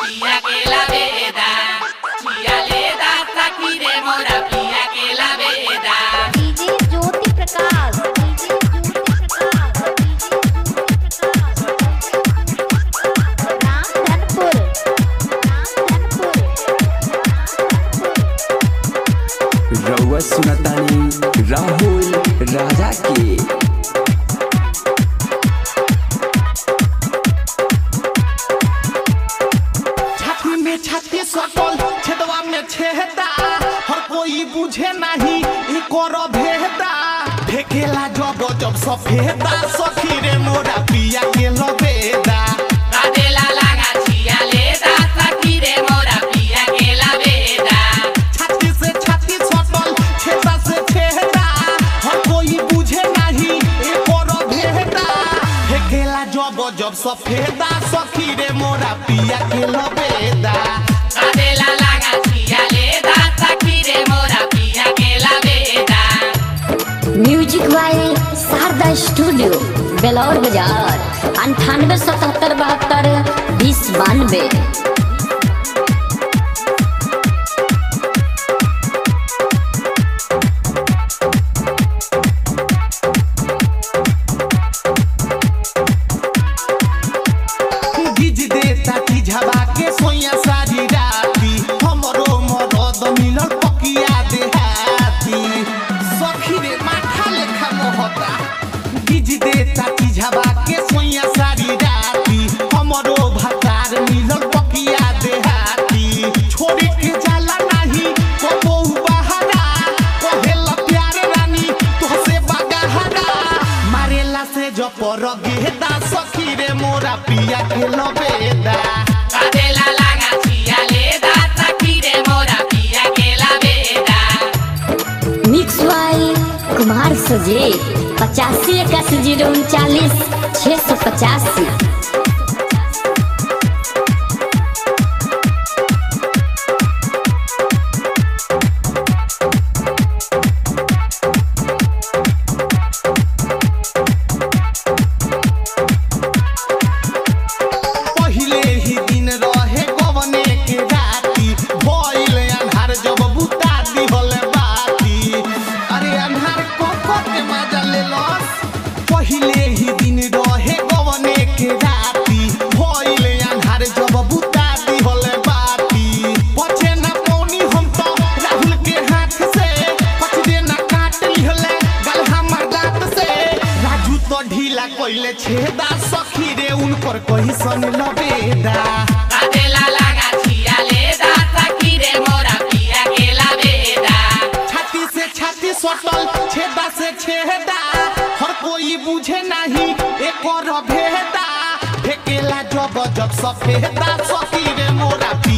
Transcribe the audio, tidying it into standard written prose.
पिया के la veda, चिया लेदा सखी रे मोरा पिया के la veda। DJ Jyoti Prakash, Ramdhanpur, रउआ सुनतानी राहुल राजा के। छाती में छाती सटल छेदवा में छेदा, हर कोई बुझे नहीं इकोर भेदा। फेकेला जब जब सफेदा सखी रे मोरा पिया के लबेदा। कादेला लागा चिया लेदा सखी रे मोरा पिया के la veda। छाती से छाती सटल छेदा से छेदा, हर कोई बुझे नहीं इकोर भेदा। फेकेला जब जब सफेदा सखी रे मोरा पिया के लबेदा। कादेला लागा चिया लेदा सखी रे मोरा पिया के la veda। Music by Sharda studio, Belaur Bazar, 98 77 72 20 92। गिज देता की झबा के सोया सारी राती, हमरो मरद मिलल पकिया देहाती। सखी रे माथा लेखा मोहता, गिज देता की झबा के सोया सारी राती, हमरो भतार मिलल पकिया देहाती। छोड़ी के जाला नहीं कबो बहारा, कहेला प्यार रानी तोहसे बगाहरा। मारेला से जो पर गेदा सखी रे मोरा पिया के लबेदा। कादेला लागा चिया लेदा सखी रे मोरा पिया के la veda। Mix by Kumar Saje, 85 81 039 685। पहिले ही दिन रहे गवने के राती, भइल अन्हार जब बुता दिहल बाती। अरे अन्हार कोको के मजा ले लस। पहिले ही दिन रहे गवने के राती, भइल अन्हार जब बुता दिहल बाती। पछे ना पौनी हम तो राहुल के हाथ से, पछदे ना काट लिहले गल हमर दांत से। राजू तो ढीला कइले छेदा सखी रे उनकर कहिसन लबेदा। कादेला लागा चिया लेदा सखी रे मोरा पिया के la veda। छाती से छाती सटल छेदा से छेदा, हर कोई बुझे नहीं एकर भेदा। फेकेला जब जब सफेदा सखी रे मोरा